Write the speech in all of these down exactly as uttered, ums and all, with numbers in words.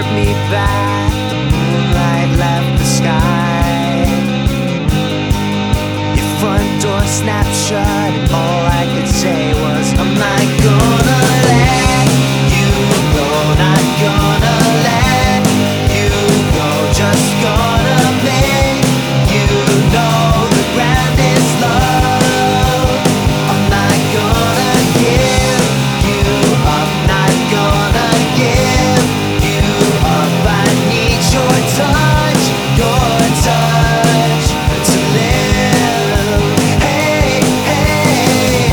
me back, the moonlight left the sky. Your front door snapped shut, and all I could say was, I'm not gonna let you go, not gonna let you go, just gonna make you know the ground is love. I'm not gonna give you up, not gonna give you up. I need your touch, your touch to live. Hey, hey.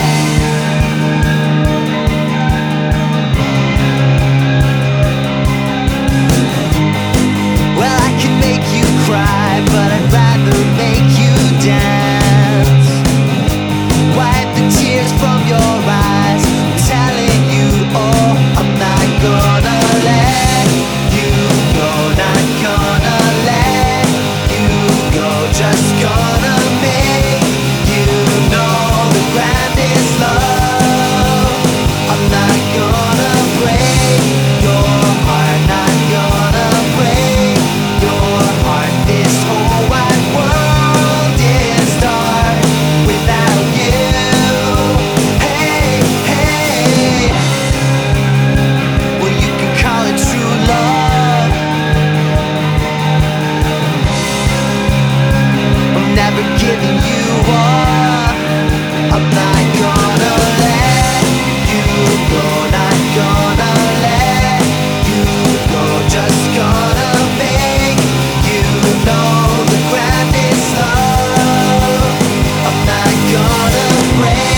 Well, I can make you cry, but I'd rather make you dance. Wipe the tears from your eyes, I'm telling you, oh, I'm not gonna let you go, not gonna let you go, just gonna make you know the ground is love. I'm not gonna break your heart, not gonna break your heart. This whole wide world is dark without you. Hey, hey. Well, you can call it true love. I'm never giving you up. I'm not gonna let you go, not gonna let you go, just gonna make you know the ground is love. I'm not gonna break